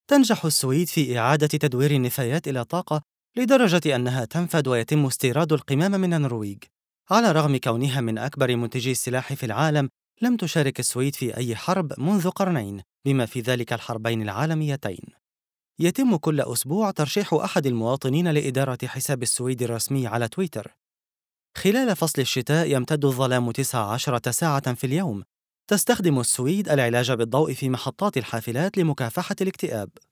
تنجح السويد في إعادة تدوير النفايات إلى طاقة لدرجة أنها تنفد ويتم استيراد القمام من النرويج. على الرغم كونها من أكبر منتجي السلاح في العالم، لم تشارك السويد في أي حرب منذ قرنين، بما في ذلك الحربين العالميتين. يتم كل أسبوع ترشيح أحد المواطنين لإدارة حساب السويد الرسمي على تويتر. خلال فصل الشتاء يمتد الظلام 19 ساعة في اليوم. تستخدم السويد العلاج بالضوء في محطات الحافلات لمكافحة الاكتئاب.